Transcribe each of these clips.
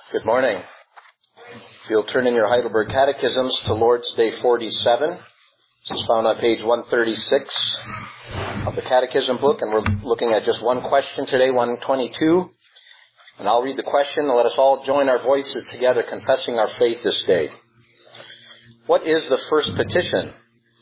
Good morning. If you'll turn in your Heidelberg Catechisms to Lord's Day 47. This is found on page 136 of the Catechism book, and we're looking at just one question today, 122. And I'll read the question, and let us all join our voices together confessing our faith this day. What is the first petition?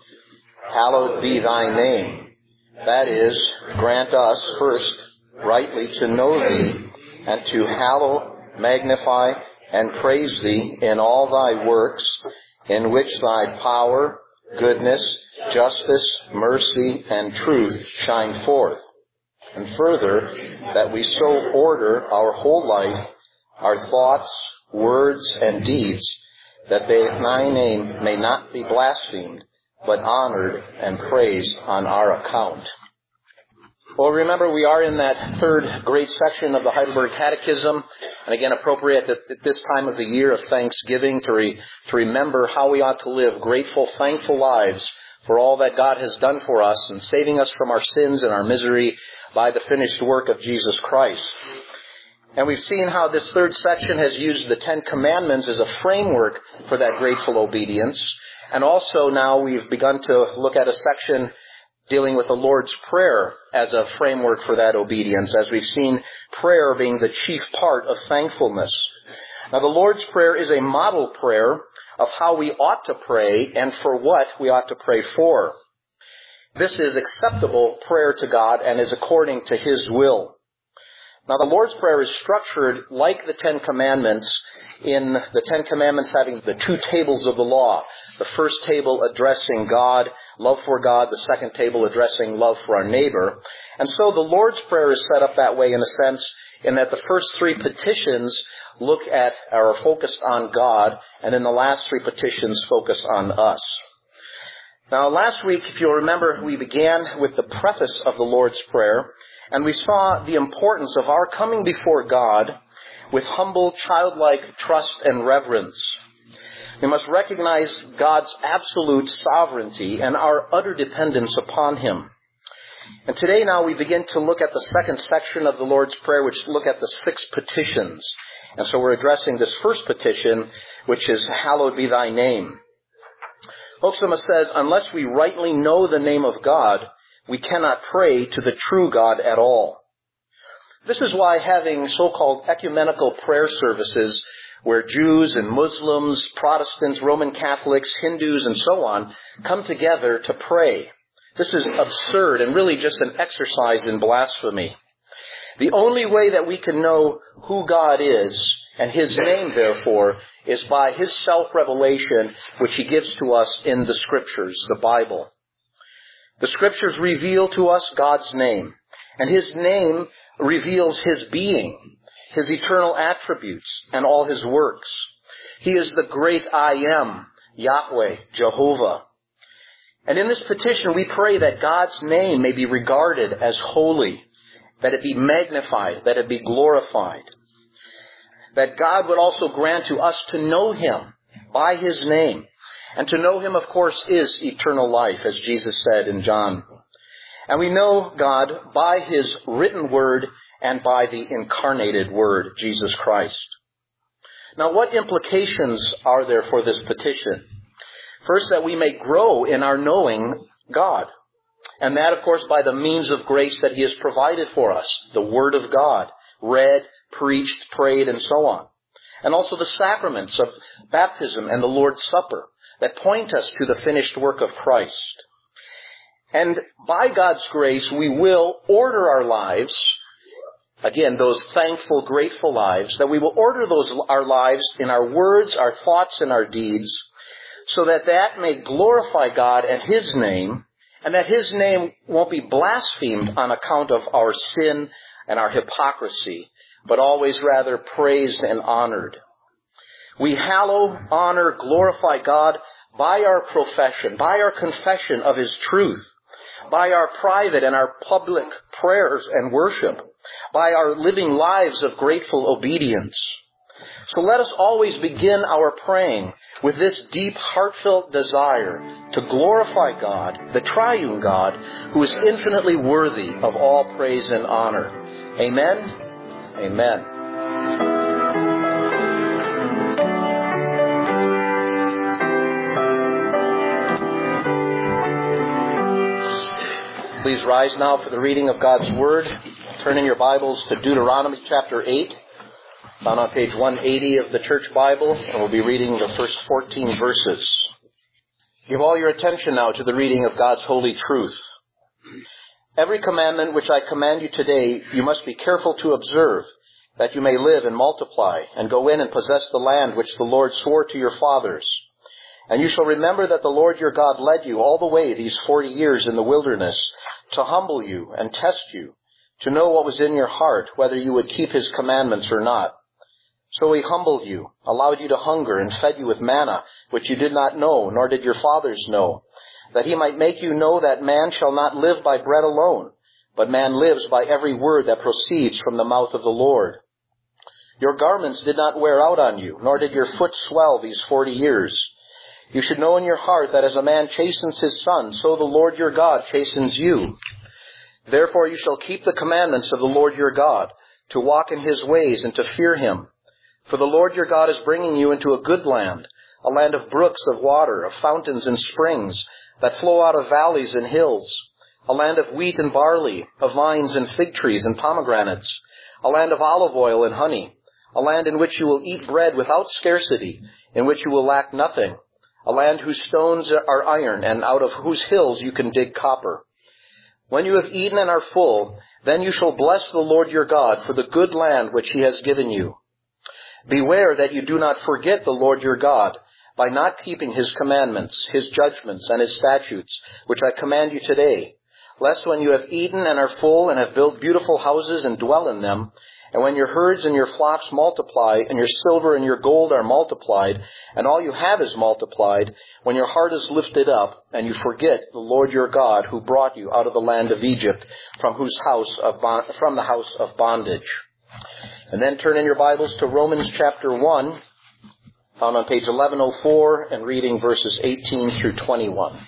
Hallowed be thy name. That is, grant us first rightly to know thee, and to hallow, magnify, and praise thee in all thy works, in which thy power, goodness, justice, mercy, and truth shine forth. And further, that we so order our whole life, our thoughts, words, and deeds, that thy name may not be blasphemed, but honored and praised on our account. Well, remember, we are in that third great section of the Heidelberg Catechism, and again, appropriate at this time of the year of Thanksgiving to remember how we ought to live grateful, thankful lives for all that God has done for us in saving us from our sins and our misery by the finished work of Jesus Christ. And we've seen how this third section has used the Ten Commandments as a framework for that grateful obedience. And also now we've begun to look at a section dealing with the Lord's Prayer as a framework for that obedience, as we've seen prayer being the chief part of thankfulness. Now, the Lord's Prayer is a model prayer of how we ought to pray and for what we ought to pray for. This is acceptable prayer to God and is according to His will. Now, the Lord's Prayer is structured like the Ten Commandments, in the Ten Commandments having the two tables of the law. The first table addressing God, love for God. The second table addressing love for our neighbor. And so the Lord's Prayer is set up that way in a sense, in that the first three petitions look at or are focused on God, and then the last three petitions focus on us. Now, last week, if you'll remember, we began with the preface of the Lord's Prayer, and we saw the importance of our coming before God with humble, childlike trust and reverence. We must recognize God's absolute sovereignty and our utter dependence upon Him. And today now we begin to look at the second section of the Lord's Prayer, which look at the 6 petitions. And so we're addressing this first petition, which is, hallowed be thy name. Hoeksema says, unless we rightly know the name of God, we cannot pray to the true God at all. This is why having so-called ecumenical prayer services where Jews and Muslims, Protestants, Roman Catholics, Hindus, and so on come together to pray. This is absurd and really just an exercise in blasphemy. The only way that we can know who God is, and His name, therefore, is by His self-revelation, which He gives to us in the Scriptures, the Bible. The Scriptures reveal to us God's name, and His name reveals His being, His eternal attributes, and all His works. He is the great I Am, Yahweh, Jehovah. And in this petition, we pray that God's name may be regarded as holy, that it be magnified, that it be glorified. That God would also grant to us to know Him by His name. And to know Him, of course, is eternal life, as Jesus said in John. And we know God by His written word and by the incarnated word, Jesus Christ. Now, what implications are there for this petition? First, that we may grow in our knowing God. And that, of course, by the means of grace that He has provided for us, the Word of God, read, preached, prayed, and so on. And also the sacraments of baptism and the Lord's Supper that point us to the finished work of Christ. And by God's grace, we will order our lives, again, those thankful, grateful lives, that we will order our lives in our words, our thoughts, and our deeds, so that that may glorify God and His name, and that His name won't be blasphemed on account of our sin and our hypocrisy, but always rather praised and honored. We hallow, honor, glorify God by our profession, by our confession of His truth, by our private and our public prayers and worship, by our living lives of grateful obedience. So let us always begin our praying with this deep, heartfelt desire to glorify God, the triune God, who is infinitely worthy of all praise and honor. Amen. Amen. Please rise now for the reading of God's Word. Turn in your Bibles to Deuteronomy chapter 8, found on page 180 of the Church Bible, and we'll be reading the first 14 verses. Give all your attention now to the reading of God's holy truth. Every commandment which I command you today, you must be careful to observe, that you may live and multiply, and go in and possess the land which the Lord swore to your fathers. And you shall remember that the Lord your God led you all the way these 40 years in the wilderness, to humble you and test you, to know what was in your heart, whether you would keep his commandments or not. So he humbled you, allowed you to hunger, and fed you with manna, which you did not know, nor did your fathers know, that he might make you know that man shall not live by bread alone, but man lives by every word that proceeds from the mouth of the Lord. Your garments did not wear out on you, nor did your foot swell these 40 years. You should know in your heart that as a man chastens his son, so the Lord your God chastens you. Therefore you shall keep the commandments of the Lord your God, to walk in his ways and to fear him. For the Lord your God is bringing you into a good land, a land of brooks of water, of fountains and springs, that flow out of valleys and hills, a land of wheat and barley, of vines and fig trees and pomegranates, a land of olive oil and honey, a land in which you will eat bread without scarcity, in which you will lack nothing, a land whose stones are iron, and out of whose hills you can dig copper. When you have eaten and are full, then you shall bless the Lord your God for the good land which he has given you. Beware that you do not forget the Lord your God, by not keeping his commandments, his judgments, and his statutes, which I command you today, lest when you have eaten and are full and have built beautiful houses and dwell in them, and when your herds and your flocks multiply, and your silver and your gold are multiplied, and all you have is multiplied, when your heart is lifted up, and you forget the Lord your God, who brought you out of the land of Egypt, from the house of bondage. And then turn in your Bibles to Romans chapter 1, found on page 1104, and reading verses 18 through 21.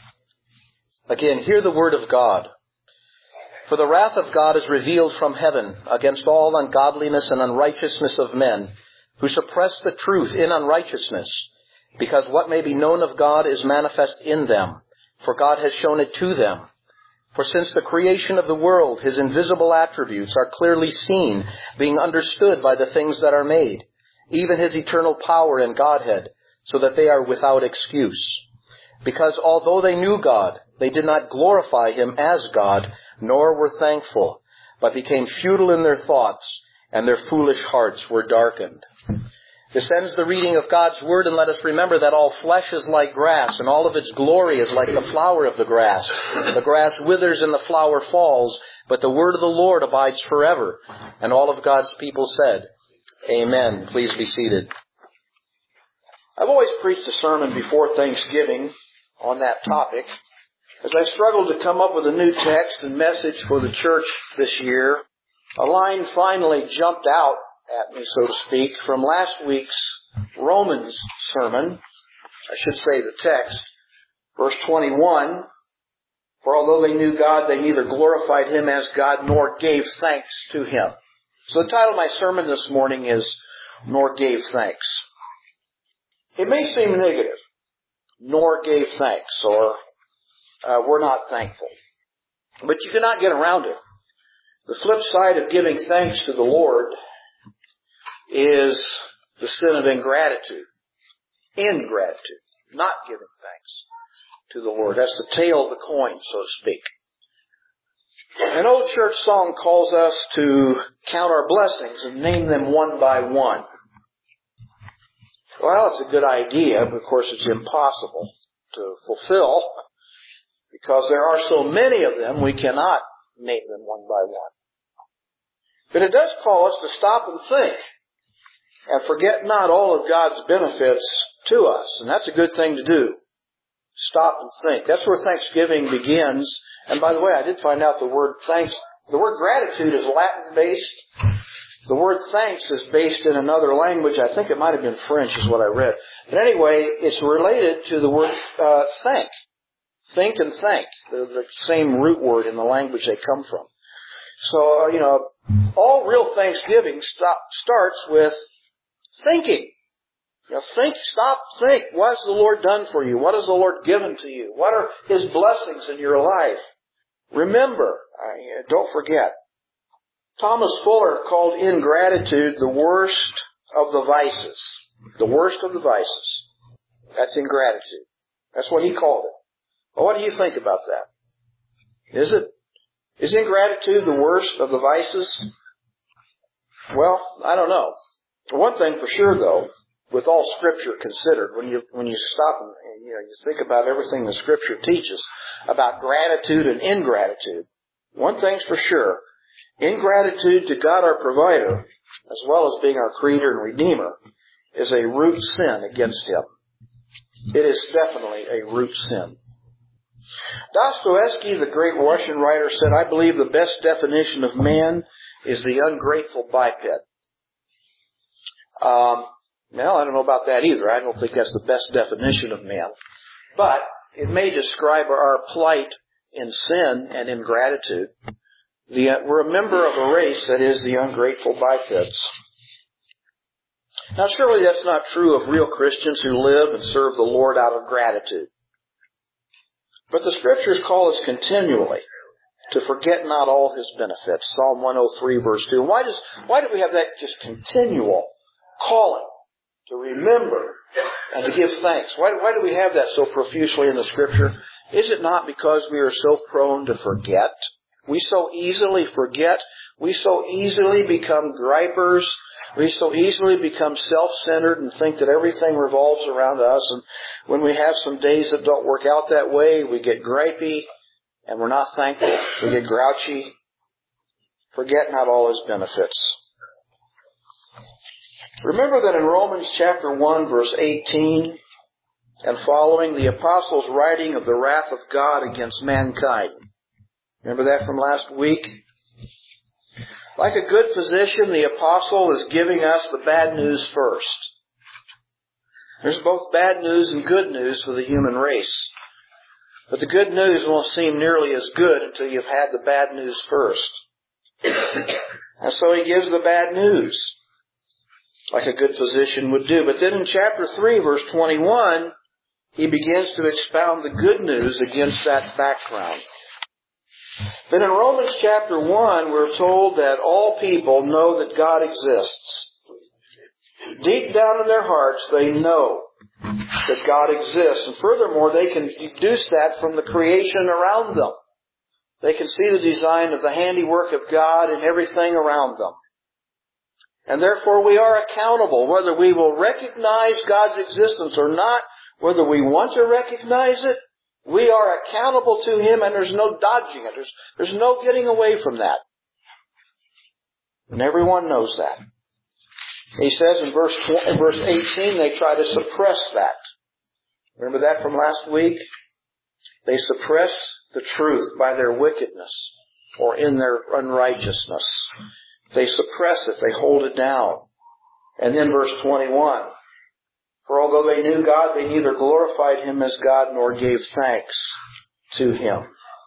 Again, hear the word of God. For the wrath of God is revealed from heaven against all ungodliness and unrighteousness of men, who suppress the truth in unrighteousness, because what may be known of God is manifest in them, for God has shown it to them. For since the creation of the world, his invisible attributes are clearly seen, being understood by the things that are made, even his eternal power and Godhead, so that they are without excuse. Because although they knew God, they did not glorify him as God, nor were thankful, but became futile in their thoughts, and their foolish hearts were darkened. This ends the reading of God's Word, and let us remember that all flesh is like grass, and all of its glory is like the flower of the grass. The grass withers and the flower falls, but the word of the Lord abides forever. And all of God's people said, Amen. Please be seated. I've always preached a sermon before Thanksgiving on that topic. As I struggled to come up with a new text and message for the church this year, a line finally jumped out at me, so to speak, from last week's Romans sermon. I should say the text. Verse 21, for although they knew God, they neither glorified him as God nor gave thanks to him. So the title of my sermon this morning is, Nor Gave Thanks. It may seem negative, nor gave thanks, or we're not thankful. But you cannot get around it. The flip side of giving thanks to the Lord is the sin of ingratitude. Ingratitude. Not giving thanks to the Lord. That's the tail of the coin, so to speak. An old church song calls us to count our blessings and name them one by one. Well, it's a good idea, but of course it's impossible to fulfill because there are so many of them we cannot name them one by one. But it does call us to stop and think and forget not all of God's benefits to us. And that's a good thing to do. Stop and think. That's where Thanksgiving begins. And by the way, I did find out the word gratitude is Latin-based. The word thanks is based in another language. I think it might have been French is what I read. But anyway, it's related to the word thank. Think and thank. They're the same root word in the language they come from. So, all real Thanksgiving starts with thinking. Stop, think. What has the Lord done for you? What has the Lord given to you? What are his blessings in your life? Remember, don't forget, Thomas Fuller called ingratitude the worst of the vices. The worst of the vices. That's ingratitude. That's what he called it. Well, what do you think about that? Is ingratitude the worst of the vices? Well, I don't know. One thing for sure, though, with all Scripture considered, when you stop and you think about everything the Scripture teaches about gratitude and ingratitude, one thing's for sure: ingratitude to God our provider, as well as being our creator and redeemer, is a root sin against Him. It is definitely a root sin. Dostoevsky, the great Russian writer, said, "I believe the best definition of man is the ungrateful biped." Well, I don't know about that either. I don't think that's the best definition of man. But it may describe our plight in sin and ingratitude. We're a member of a race that is the ungrateful bipeds. Now, surely that's not true of real Christians who live and serve the Lord out of gratitude. But the Scriptures call us continually to forget not all His benefits. Psalm 103, verse 2. Why do we have that just continual calling to remember and to give thanks? Why do we have that so profusely in the Scripture? Is it not because we are so prone to forget? We so easily forget. We so easily become gripers. We so easily become self-centered and think that everything revolves around us. And when we have some days that don't work out that way, we get gripey and we're not thankful. We get grouchy. Forget not all His benefits. Remember that in Romans chapter 1, verse 18 and following, the apostles writing of the wrath of God against mankind. Remember that from last week? Like a good physician, the apostle is giving us the bad news first. There's both bad news and good news for the human race. But the good news won't seem nearly as good until you've had the bad news first. And so he gives the bad news, like a good physician would do. But then in chapter 3, verse 21, he begins to expound the good news against that background. Then in Romans chapter 1, we're told that all people know that God exists. Deep down in their hearts, they know that God exists. And furthermore, they can deduce that from the creation around them. They can see the design of the handiwork of God in everything around them. And therefore, we are accountable, whether we will recognize God's existence or not, whether we want to recognize it. We are accountable to Him, and there's no dodging it. There's no getting away from that. And everyone knows that. He says in verse 18, they try to suppress that. Remember that from last week? They suppress the truth by their wickedness or in their unrighteousness. They suppress it. They hold it down. And then verse 21. For although they knew God, they neither glorified Him as God nor gave thanks to Him.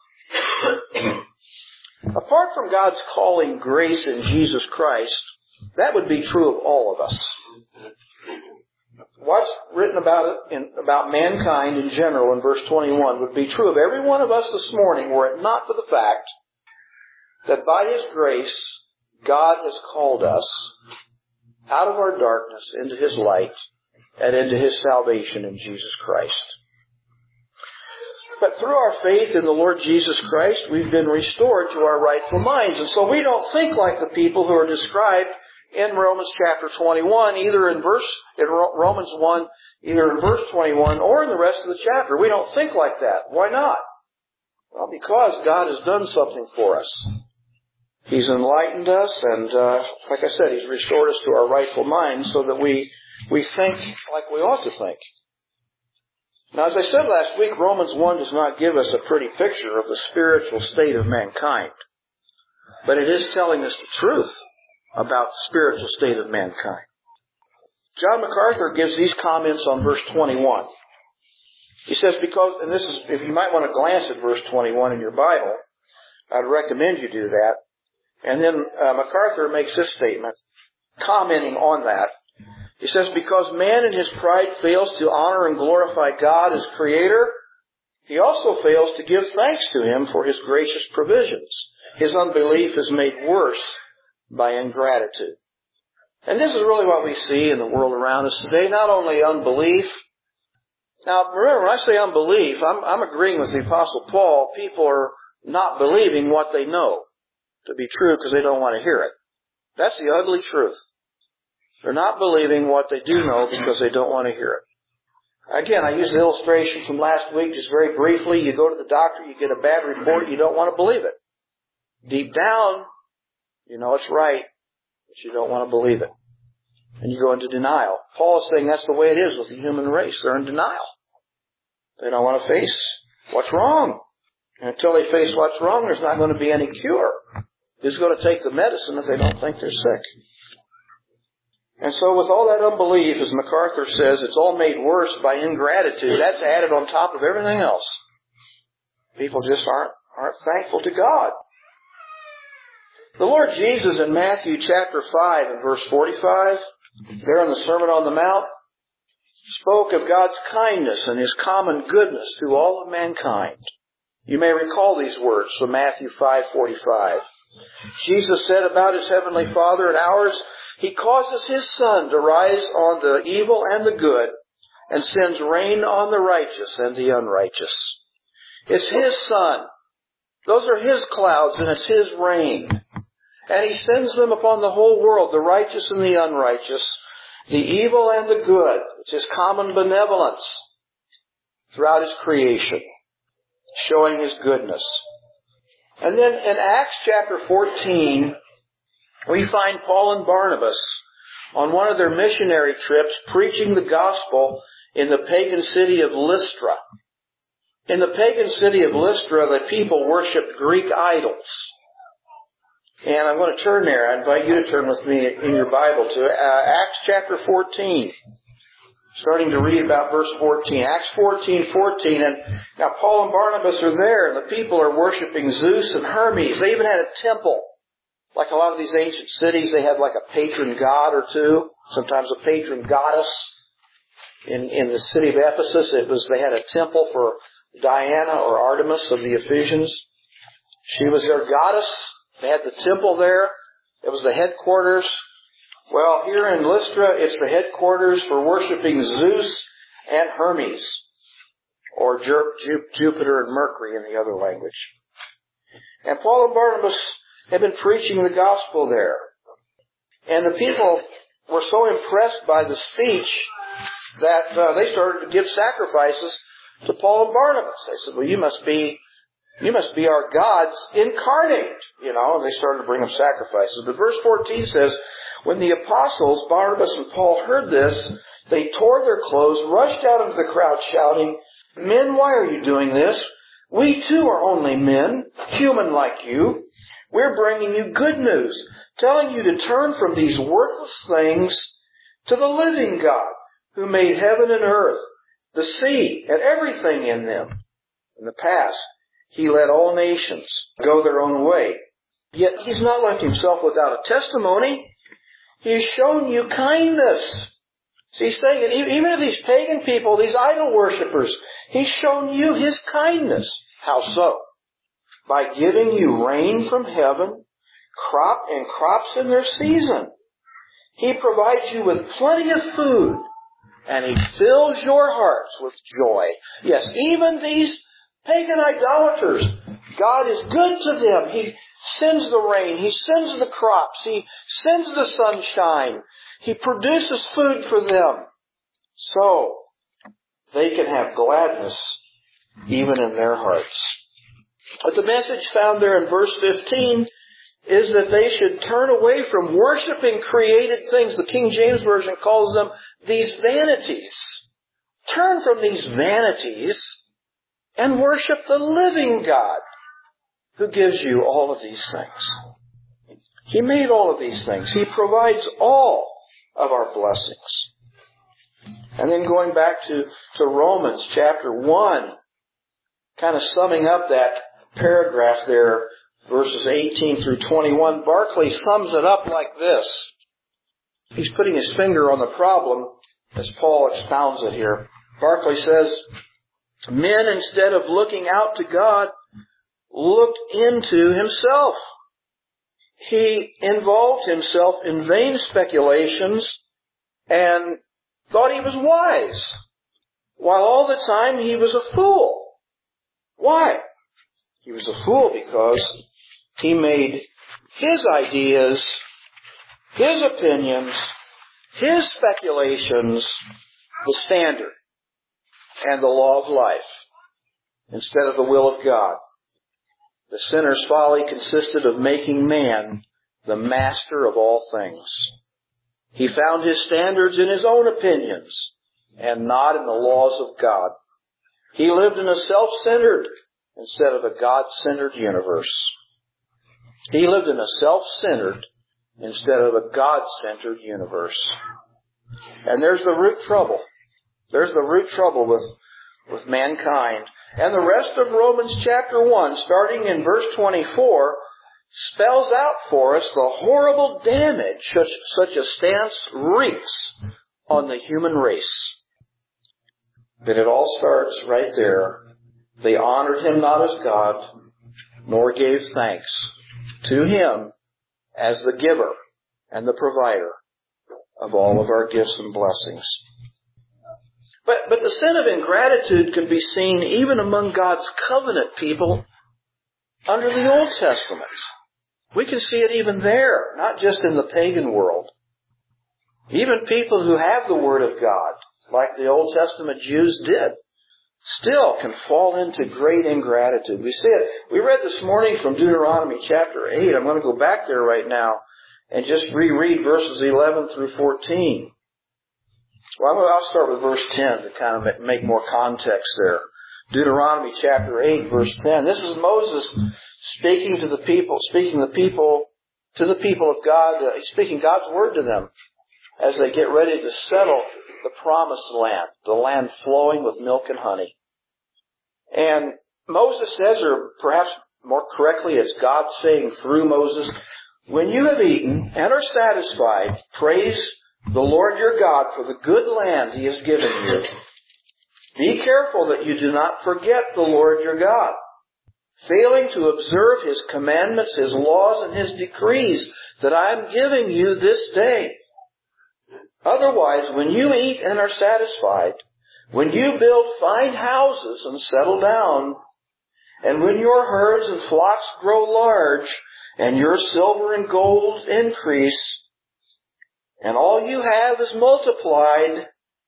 Apart from God's calling grace in Jesus Christ, that would be true of all of us. What's written about mankind in general in verse 21 would be true of every one of us this morning, were it not for the fact that by His grace, God has called us out of our darkness into His light and into His salvation in Jesus Christ. But through our faith in the Lord Jesus Christ, we've been restored to our rightful minds. And so we don't think like the people who are described in Romans chapter 21, either in Romans 1, either in verse 21 or in the rest of the chapter. We don't think like that. Why not? Well, because God has done something for us. He's enlightened us, and like I said, He's restored us to our rightful minds so that we think like we ought to think. Now, as I said last week, Romans 1 does not give us a pretty picture of the spiritual state of mankind. But it is telling us the truth about the spiritual state of mankind. John MacArthur gives these comments on verse 21. He says, because, and this is, if you might want to glance at verse 21 in your Bible, I'd recommend you do that. And then MacArthur makes this statement, commenting on that. He says, because man in his pride fails to honor and glorify God as Creator, he also fails to give thanks to Him for His gracious provisions. His unbelief is made worse by ingratitude. And this is really what we see in the world around us today. Not only unbelief. Now, remember, when I say unbelief, I'm agreeing with the Apostle Paul. People are not believing what they know to be true because they don't want to hear it. That's the ugly truth. They're not believing what they do know because they don't want to hear it. Again, I used an illustration from last week just very briefly. You go to the doctor, you get a bad report, you don't want to believe it. Deep down, you know it's right, but you don't want to believe it. And you go into denial. Paul is saying that's the way it is with the human race. They're in denial. They don't want to face what's wrong. And until they face what's wrong, there's not going to be any cure. They're just going to take the medicine if they don't think they're sick. And so with all that unbelief, as MacArthur says, it's all made worse by ingratitude. That's added on top of everything else. People just aren't thankful to God. The Lord Jesus in Matthew chapter 5 and verse 45, there in the Sermon on the Mount, spoke of God's kindness and His common goodness to all of mankind. You may recall these words from Matthew 5:45. Jesus said about His Heavenly Father and ours, He causes His sun to rise on the evil and the good, and sends rain on the righteous and the unrighteous. It's His sun. Those are His clouds, and it's His rain. And He sends them upon the whole world, the righteous and the unrighteous, the evil and the good. It's His common benevolence throughout His creation, showing His goodness. And then in Acts chapter 14, we find Paul and Barnabas on one of their missionary trips preaching the gospel in the pagan city of Lystra. In the pagan city of Lystra, the people worshipped Greek idols. And I'm going to turn there. I invite you to turn with me in your Bible to Acts chapter 14. Starting to read about verse 14. Acts 14:14. And now Paul and Barnabas are there, and the people are worshiping Zeus and Hermes. They even had a temple. Like a lot of these ancient cities, they had like a patron god or two. Sometimes a patron goddess. In the city of Ephesus, they had a temple for Diana or Artemis of the Ephesians. She was their goddess. They had the temple there. It was the headquarters. Well, here in Lystra, it's the headquarters for worshiping Zeus and Hermes, or Jupiter and Mercury in the other language. And Paul and Barnabas had been preaching the gospel there. And the people were so impressed by the speech that they started to give sacrifices to Paul and Barnabas. They said, well, you must be our gods incarnate, and they started to bring them sacrifices. But verse 14 says, when the apostles, Barnabas and Paul, heard this, they tore their clothes, rushed out into the crowd shouting, men, why are you doing this? We too are only men, human like you. We're bringing you good news, telling you to turn from these worthless things to the living God, who made heaven and earth, the sea, and everything in them. In the past, He let all nations go their own way. Yet He's not left Himself without a testimony. He's shown you kindness. So He's saying, even to these pagan people, these idol worshippers, He's shown you His kindness. How so? By giving you rain from heaven, crops in their season. He provides you with plenty of food, and He fills your hearts with joy. Yes, even these pagan idolaters, God is good to them. He sends the rain. He sends the crops. He sends the sunshine. He produces food for them. So they can have gladness even in their hearts. But the message found there in verse 15 is that they should turn away from worshiping created things. The King James Version calls them these vanities. Turn from these vanities and worship the living God who gives you all of these things. He made all of these things. He provides all of our blessings. And then going back to Romans chapter 1, kind of summing up that paragraph there, verses 18 through 21, Barclay sums it up like this. He's putting his finger on the problem as Paul expounds it here. Barclay says, Men, instead of looking out to God, looked into himself. He involved himself in vain speculations and thought he was wise, while all the time he was a fool. Why? He was a fool because he made his ideas, his opinions, his speculations the standard and the law of life instead of the will of God. The sinner's folly consisted of making man the master of all things. He found his standards in his own opinions and not in the laws of God. He lived in a self-centered instead of a God-centered universe. He lived in a self-centered instead of a God-centered universe. And there's the root trouble. There's the root trouble with mankind. And the rest of Romans chapter 1, starting in verse 24, spells out for us the horrible damage such a stance wreaks on the human race. But it all starts right there. They honored him not as God, nor gave thanks to him as the giver and the provider of all of our gifts and blessings. But the sin of ingratitude can be seen even among God's covenant people under the Old Testament. We can see it even there, not just in the pagan world. Even people who have the Word of God, like the Old Testament Jews did, still can fall into great ingratitude. We see it. We read this morning from Deuteronomy chapter 8. I'm going to go back there right now and just reread verses 11 through 14. Well, I'll start with verse 10 to kind of make more context there. Deuteronomy chapter 8, verse 10. This is Moses speaking to the people of God. He's speaking God's word to them as they get ready to settle the promised land, the land flowing with milk and honey. And Moses says, or perhaps more correctly, it's God saying through Moses, when you have eaten and are satisfied, praise the Lord your God for the good land He has given you. Be careful that you do not forget the Lord your God, failing to observe His commandments, His laws, and His decrees that I am giving you this day. Otherwise, when you eat and are satisfied, when you build fine houses and settle down, and when your herds and flocks grow large, and your silver and gold increase, and all you have is multiplied,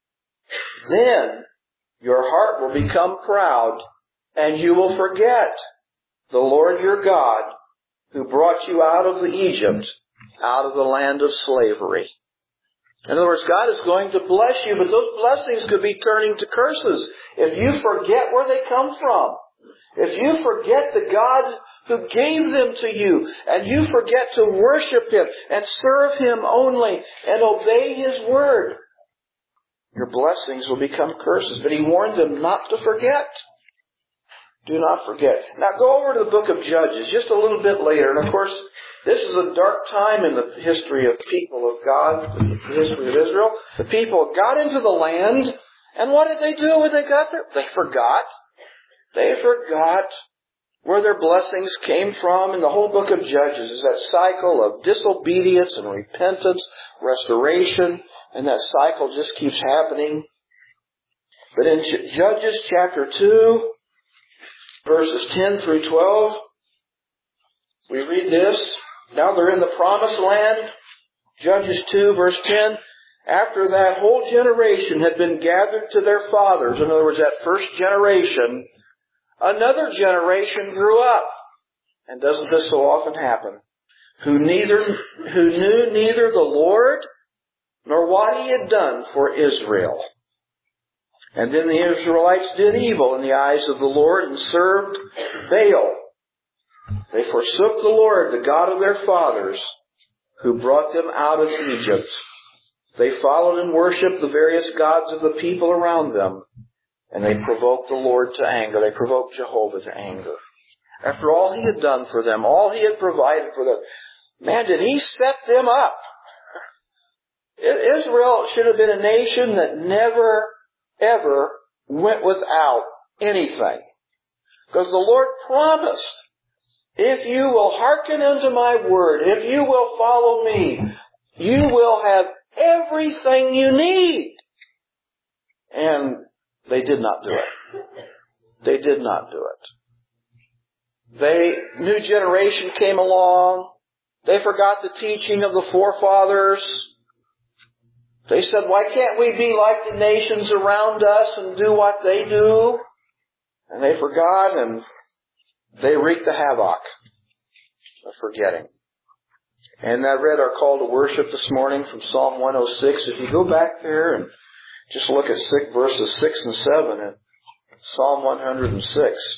then your heart will become proud, and you will forget the Lord your God, who brought you out of Egypt, out of the land of slavery. In other words, God is going to bless you, but those blessings could be turning to curses if you forget where they come from. If you forget the God who gave them to you, and you forget to worship Him and serve Him only and obey His word, your blessings will become curses. But He warned them not to forget. Do not forget. Now go over to the book of Judges just a little bit later. And of course, this is a dark time in the history of the people of God, the history of Israel. The people got into the land, and what did they do when they got there? They forgot. They forgot where their blessings came from. And the whole book of Judges is that cycle of disobedience and repentance, restoration, and that cycle just keeps happening. But in Judges chapter 2, verses 10 through 12, we read this. Now they're in the promised land. Judges 2, verse 10. After that whole generation had been gathered to their fathers, in other words, that first generation, another generation grew up. And doesn't this so often happen? Who knew neither the Lord nor what He had done for Israel. And then the Israelites did evil in the eyes of the Lord and served Baal. They forsook the Lord, the God of their fathers, who brought them out of Egypt. They followed and worshipped the various gods of the people around them, and they provoked the Lord to anger. They provoked Jehovah to anger. After all He had done for them, all He had provided for them, man, did He set them up. Israel should have been a nation that never, ever went without anything. Because the Lord promised, if you will hearken unto my word, if you will follow me, you will have everything you need. And they did not do it. They did not do it. New generation came along. They forgot the teaching of the forefathers. They said, why can't we be like the nations around us and do what they do? And they forgot, and they wreaked the havoc of forgetting. And I read our call to worship this morning from Psalm 106. If you go back there and just look at verses 6 and 7 in Psalm 106.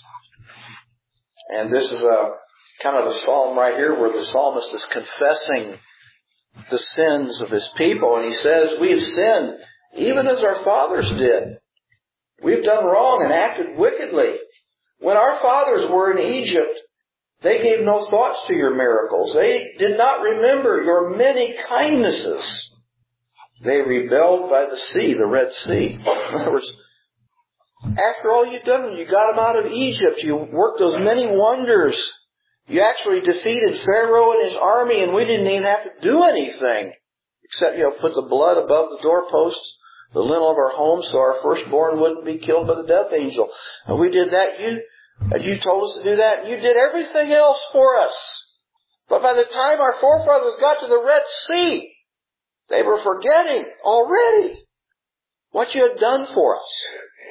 And this is kind of the psalm right here where the psalmist is confessing the sins of his people. And he says, we have sinned even as our fathers did. We've done wrong and acted wickedly. When our fathers were in Egypt, they gave no thoughts to your miracles. They did not remember your many kindnesses. They rebelled by the sea, the Red Sea. In other words, after all you'd done, you got them out of Egypt. You worked those many wonders. You actually defeated Pharaoh and his army, and we didn't even have to do anything. Except, put the blood above the doorposts, the lintel of our home, so our firstborn wouldn't be killed by the death angel. And we did that. You told us to do that. You did everything else for us. But by the time our forefathers got to the Red Sea, they were forgetting already what you had done for us.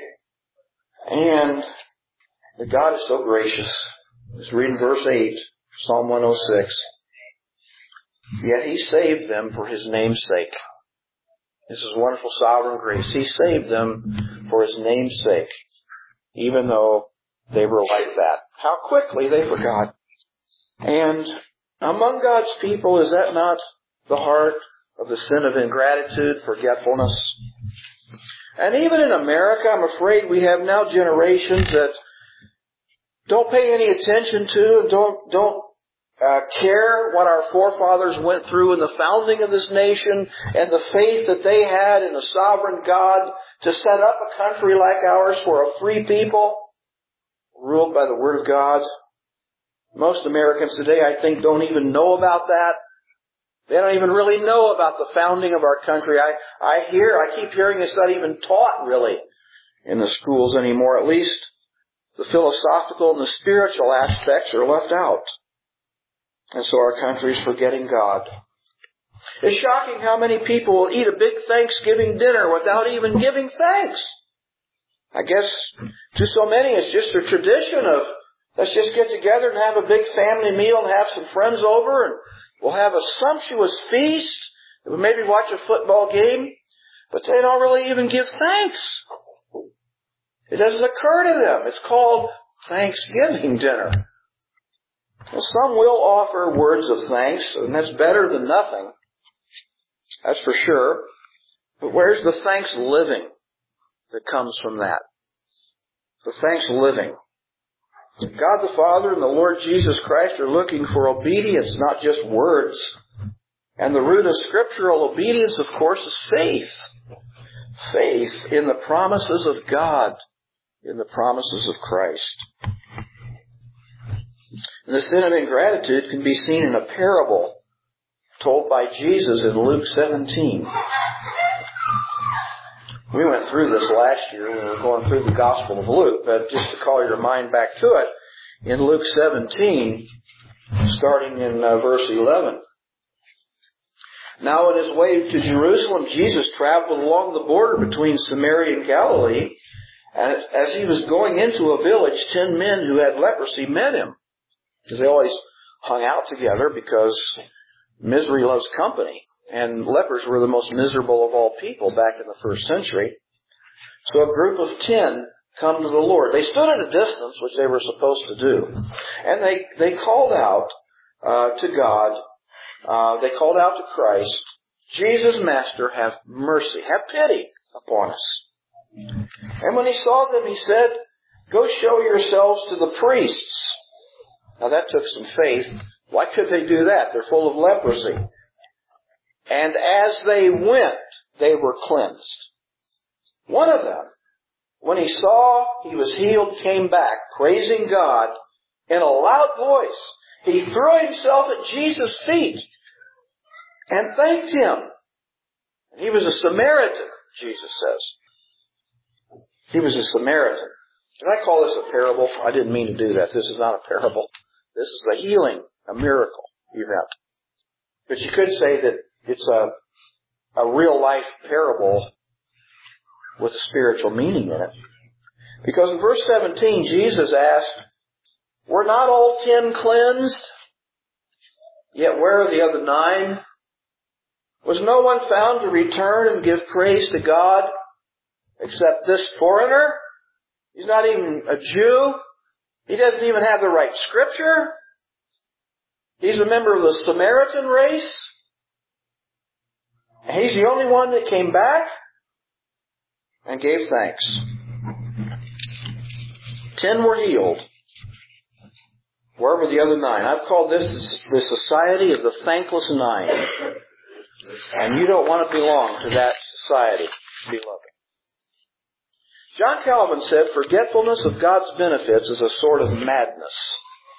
And God is so gracious. Let's read in verse 8, Psalm 106. Yet He saved them for His name's sake. This is wonderful sovereign grace. He saved them for His name's sake, even though they were like that. How quickly they forgot. And among God's people, is that not the heart of the sin of ingratitude, forgetfulness? And even in America, I'm afraid we have now generations that don't pay any attention to and don't care what our forefathers went through in the founding of this nation and the faith that they had in a sovereign God to set up a country like ours for a free people ruled by the Word of God. Most Americans today, I think, don't even know about that. They don't even really know about the founding of our country. I keep hearing it's not even taught really in the schools anymore. At least the philosophical and the spiritual aspects are left out. And so our country is forgetting God. It's shocking how many people will eat a big Thanksgiving dinner without even giving thanks. I guess to so many it's just a tradition of let's just get together and have a big family meal and have some friends over and we'll have a sumptuous feast. We'll maybe watch a football game. But they don't really even give thanks. It doesn't occur to them. It's called Thanksgiving dinner. Well, some will offer words of thanks, and that's better than nothing. That's for sure. But where's the thanks living that comes from that? The thanks living. God the Father and the Lord Jesus Christ are looking for obedience, not just words. And the root of scriptural obedience, of course, is faith. Faith in the promises of God, in the promises of Christ. And the sin of ingratitude can be seen in a parable told by Jesus in Luke 17. We went through this last year when we were going through the Gospel of Luke, but just to call your mind back to it, in Luke 17, starting in verse 11. Now in His way to Jerusalem, Jesus traveled along the border between Samaria and Galilee, and as He was going into a village, 10 men who had leprosy met Him. Because they always hung out together because misery loves company. And lepers were the most miserable of all people back in the first century. So a group of 10 come to the Lord. They stood at a distance, which they were supposed to do. And they called out to God. They called out to Christ, Jesus, Master, have mercy, have pity upon us. And when He saw them, He said, go show yourselves to the priests. Now that took some faith. Why could they do that? They're full of leprosy. And as they went, they were cleansed. One of them when he saw he was healed, came back, praising God in a loud voice. He threw himself at Jesus' feet and thanked Him. He was a Samaritan, Jesus says. He was a Samaritan. Did I call this a parable? I didn't mean to do that. This is not a parable. This is a healing, a miracle event. But you could say that it's a real life parable with a spiritual meaning in it. Because in verse 17, Jesus asked, "Were not all 10 cleansed? Yet where are the other 9? Was no one found to return and give praise to God except this foreigner? He's not even a Jew. He doesn't even have the right scripture. He's a member of the Samaritan race. And he's the only one that came back and gave thanks." 10 were healed. Where were the other 9? I've called this the society of the thankless 9. And you don't want to belong to that society, beloved. John Calvin said, "Forgetfulness of God's benefits is a sort of madness."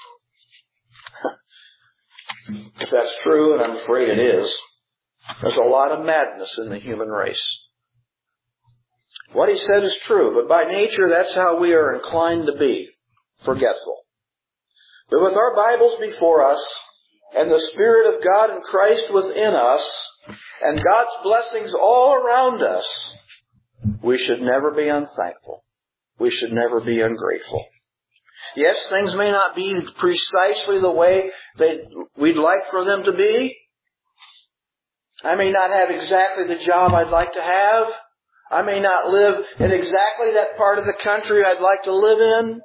If that's true, and I'm afraid it is, there's a lot of madness in the human race. What he said is true, but by nature that's how we are inclined to be, forgetful. But with our Bibles before us, and the Spirit of God and Christ within us, and God's blessings all around us, we should never be unthankful. We should never be ungrateful. Yes, things may not be precisely the way that we'd like for them to be. I may not have exactly the job I'd like to have. I may not live in exactly that part of the country I'd like to live in.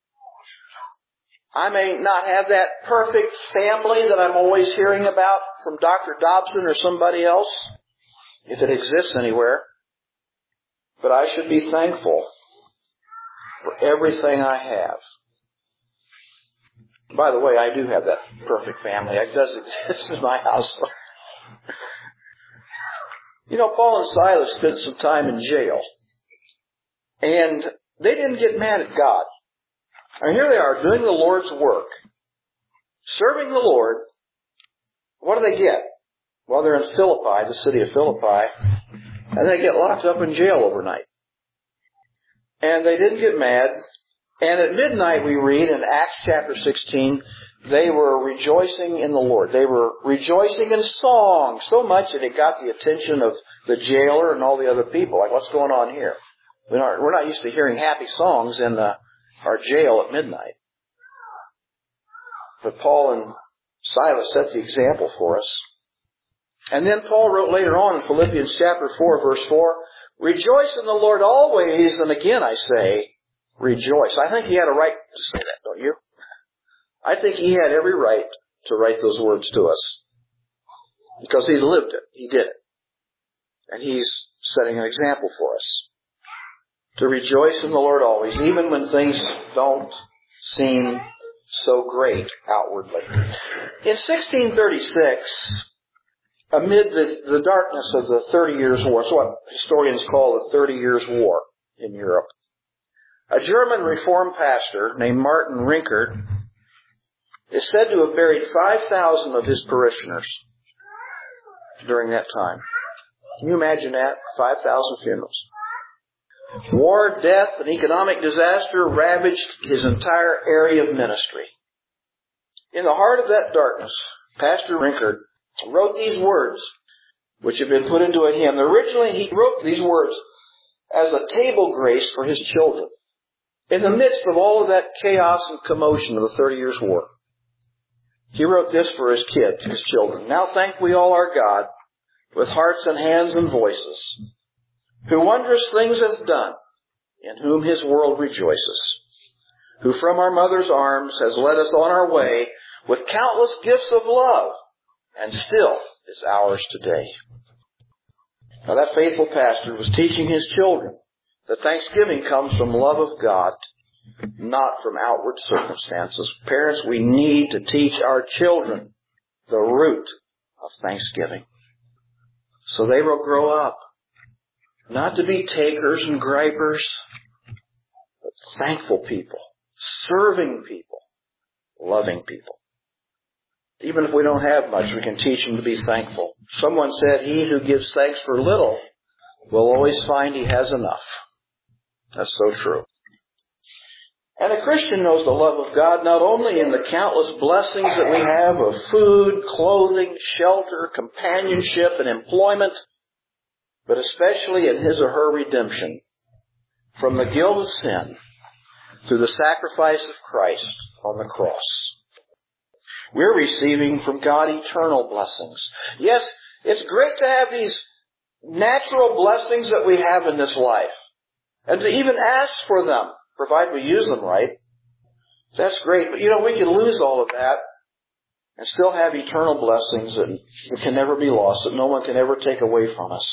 I may not have that perfect family that I'm always hearing about from Dr. Dobson or somebody else, if it exists anywhere. But I should be thankful for everything I have. By the way, I do have that perfect family. It does exist in my house. You know, Paul and Silas spent some time in jail. And they didn't get mad at God. And here they are doing the Lord's work. Serving the Lord. What do they get? Well, they're in Philippi, the city of Philippi. And they get locked up in jail overnight. And they didn't get mad. And at midnight we read in Acts chapter 16, they were rejoicing in the Lord. They were rejoicing in song so much that it got the attention of the jailer and all the other people. Like, what's going on here? We're not used to hearing happy songs in our jail at midnight. But Paul and Silas set the example for us. And then Paul wrote later on in Philippians chapter 4, verse 4, "Rejoice in the Lord always, and again I say, rejoice." I think he had a right to say that, don't you? I think he had every right to write those words to us. Because he lived it. He did it. And he's setting an example for us. To rejoice in the Lord always, even when things don't seem so great outwardly. In 1636, amid the darkness of the 30 Years' War, it's what historians call the 30 Years' War in Europe, a German Reformed pastor named Martin Rinkart is said to have buried 5,000 of his parishioners during that time. Can you imagine that? 5,000 funerals. War, death, and economic disaster ravaged his entire area of ministry. In the heart of that darkness, Pastor Rinkart wrote these words, which have been put into a hymn. Originally, he wrote these words as a table grace for his children. In the midst of all of that chaos and commotion of the 30 Years' War, he wrote this for his kids, his children. "Now thank we all our God, with hearts and hands and voices, who wondrous things hath done, in whom his world rejoices, who from our mother's arms has led us on our way with countless gifts of love, and still is ours today." Now that faithful pastor was teaching his children that thanksgiving comes from love of God, not from outward circumstances. Parents, we need to teach our children the root of thanksgiving, so they will grow up not to be takers and gripers, thankful people, serving people, loving people. Even if we don't have much, we can teach them to be thankful. Someone said, he who gives thanks for little will always find he has enough. That's so true. And a Christian knows the love of God not only in the countless blessings that we have of food, clothing, shelter, companionship, and employment, but especially in his or her redemption from the guilt of sin through the sacrifice of Christ on the cross. We're receiving from God eternal blessings. Yes, it's great to have these natural blessings that we have in this life, and to even ask for them, provided we use them right. That's great. But we can lose all of that and still have eternal blessings that can never be lost, that no one can ever take away from us.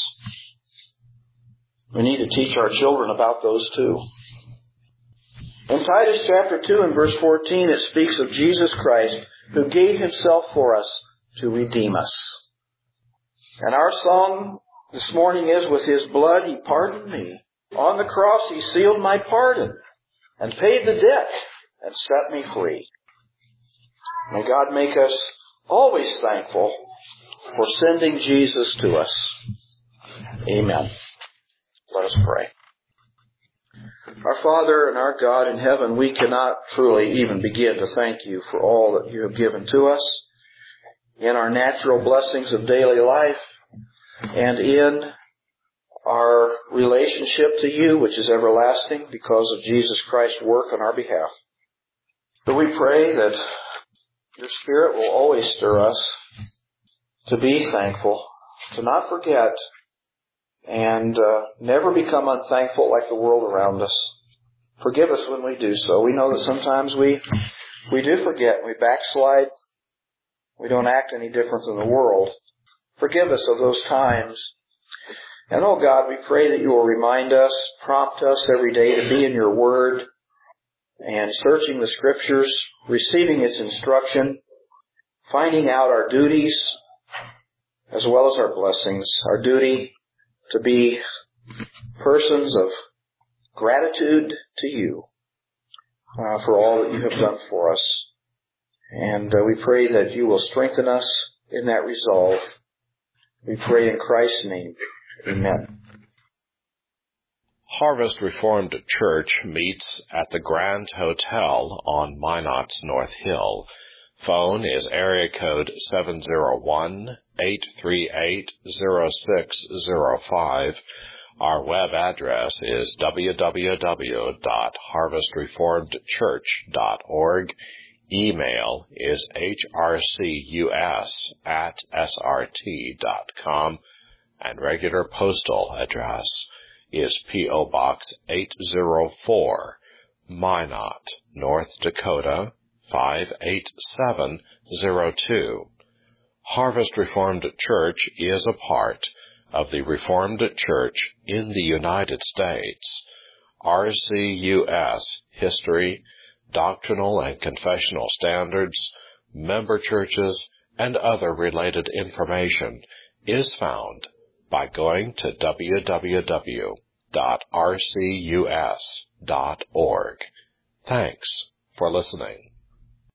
We need to teach our children about those too. In Titus chapter 2 and verse 14, it speaks of Jesus Christ who gave himself for us to redeem us. And our song this morning is, with his blood he pardoned me. On the cross he sealed my pardon and paid the debt and set me free. May God make us always thankful for sending Jesus to us. Amen. Let us pray. Our Father and our God in heaven, we cannot truly even begin to thank you for all that you have given to us in our natural blessings of daily life and in our relationship to you, which is everlasting because of Jesus Christ's work on our behalf. But we pray that your Spirit will always stir us to be thankful, to not forget, and never become unthankful like the world around us. Forgive us when we do so. We know that sometimes we do forget. We backslide. We don't act any different than the world. Forgive us of those times. And oh God, we pray that you will remind us, prompt us every day to be in your word and searching the scriptures, receiving its instruction, finding out our duties as well as our blessings. Our duty to be persons of gratitude to you for all that you have done for us. And we pray that you will strengthen us in that resolve. We pray in Christ's name. Amen. Harvest Reformed Church meets at the Grand Hotel on Minot's North Hill. Phone is area code 701-838-0605. Our web address is www.harvestreformedchurch.org. Email is hrcus@srt.com. And regular postal address is P.O. Box 804, Minot, North Dakota 58702. Harvest Reformed Church is a part of the Reformed Church in the United States. RCUS History, Doctrinal and Confessional Standards, member churches, and other related information is found by going to www.rcus.org. Thanks for listening.